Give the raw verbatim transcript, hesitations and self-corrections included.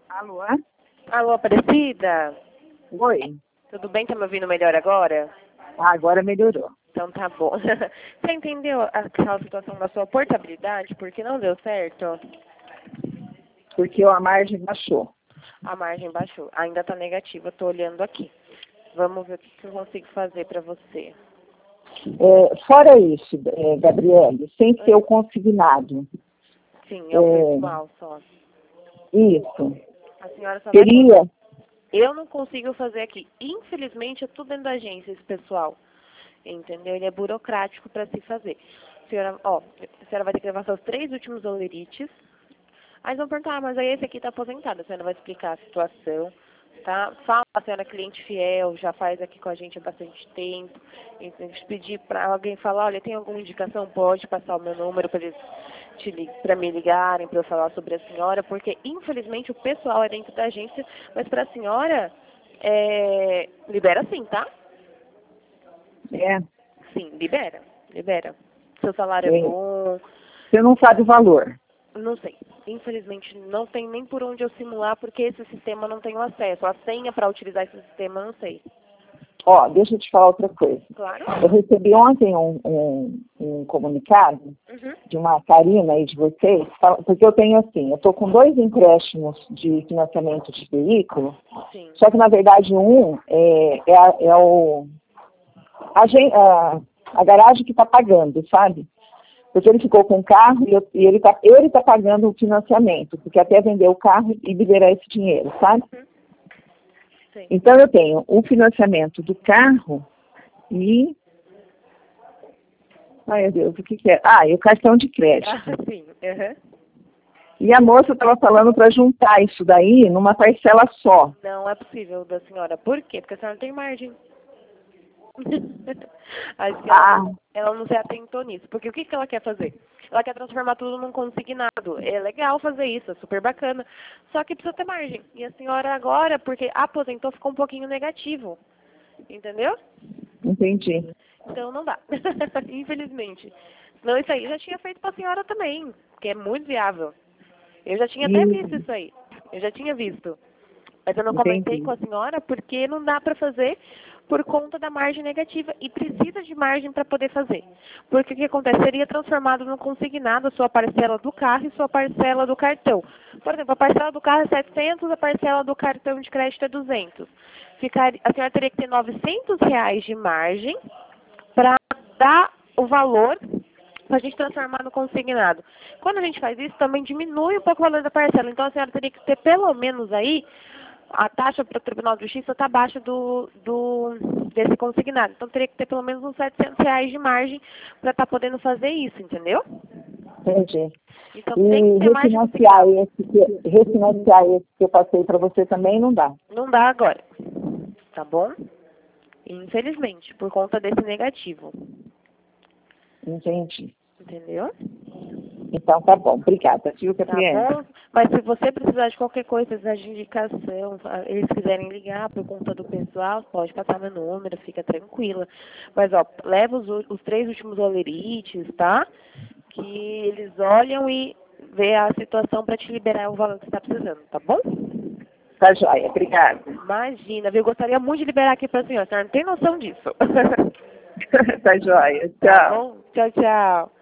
Alô? Alô, Aparecida? Oi. Tudo bem? Tá me ouvindo melhor agora? Ah, agora melhorou. Então tá bom. Você entendeu aquela situação da sua portabilidade? Porque não deu certo? Porque a margem baixou. A margem baixou. Ainda tá negativa, tô olhando aqui. Vamos ver o que eu consigo fazer pra você. É, fora isso, é, Gabriele, sem ser o consignado. Sim, é o É, principal só. Isso. A senhora só vai... Teria. Eu não consigo fazer aqui. Infelizmente, é tudo dentro da agência, esse pessoal. Entendeu? Ele é burocrático para se fazer. A senhora, ó, a senhora vai ter que levar seus três últimos olerites. Aí eles vão perguntar, ah, mas aí esse aqui está aposentado. A senhora vai explicar a situação, tá? Fala, a senhora é cliente fiel, já faz aqui com a gente há bastante tempo. Então, pedir para alguém falar, olha, tem alguma indicação? Pode passar o meu número para eles para me ligarem, para eu falar sobre a senhora, porque infelizmente o pessoal é dentro da agência, mas para a senhora, é, libera sim, tá? É. Sim, libera, libera. Seu salário é, É. bom. Você não sabe o valor. Não sei. Infelizmente, não tem nem por onde eu simular, porque esse sistema não tem acesso. A senha para utilizar esse sistema, eu não sei. Ó, deixa eu te falar outra coisa. Claro. Eu recebi ontem um, um, um comunicado Uhum. de uma Karina aí de vocês, fala- porque eu tenho assim, eu estou com dois empréstimos de financiamento de veículo, Sim. só que na verdade um é, é, a, é o, a, gen- a, a garagem que está pagando, sabe? Porque ele ficou com o carro e, eu, e ele está ele tá pagando o financiamento, porque até vender o carro e liberar esse dinheiro, sabe? Uhum. Sim. Então eu tenho o financiamento do carro e... Ai, meu Deus, o que que é? Ah, e o cartão de crédito. Ah, sim. Uhum. E a moça estava falando para juntar isso daí numa parcela só. Não é possível da senhora. Por quê? Porque a senhora não tem margem. Acho que ela, Ah, ela não se atentou nisso. Porque o que, que ela quer fazer? Ela quer transformar tudo num consignado. É legal fazer isso, é super bacana. Só que precisa ter margem. E a senhora agora, porque aposentou, ficou um pouquinho negativo. Entendeu? entendi. Então não dá. Infelizmente. Senão isso aí já tinha feito pra senhora também. Que é muito viável. Eu já tinha até visto E, isso aí. Eu já tinha visto. Mas eu não comentei entendi. com a senhora porque não dá para fazer por conta da margem negativa. E precisa de margem para poder fazer. Porque o que acontece? Seria transformado no consignado a sua parcela do carro e sua parcela do cartão. Por exemplo, a parcela do carro é setecentos, a parcela do cartão de crédito é duzentos. Ficar, a senhora teria que ter novecentos reais de margem para dar o valor para a gente transformar no consignado. Quando a gente faz isso, também diminui um pouco o valor da parcela. Então, a senhora teria que ter pelo menos aí, a taxa para o Tribunal de Justiça está abaixo do, do, desse consignado. Então, teria que ter pelo menos uns setecentos reais de margem para estar podendo fazer isso, entendeu? Entendi. Então, tem que E ter margem refinanciar consignado. esse, que- refinanciar esse que eu passei para você também não dá. Não dá agora, tá bom? Infelizmente, por conta desse negativo. Entendi. Entendeu? Então tá bom. Obrigada, viu, Tá Gabriela? bom? Mas se você precisar de qualquer coisa, precisar de indicação, fa- eles quiserem ligar por conta do pessoal, pode passar meu número, fica tranquila. Mas, ó, leva os, u- os três últimos olerites, tá? Que eles olham e vê a situação para te liberar o valor que você está precisando, tá bom? Tá joia. Obrigada. Imagina, viu? Eu gostaria muito de liberar aqui pra senhora, a senhora não tem noção disso. Tá joia. Tá Tchau. bom? Tchau, tchau.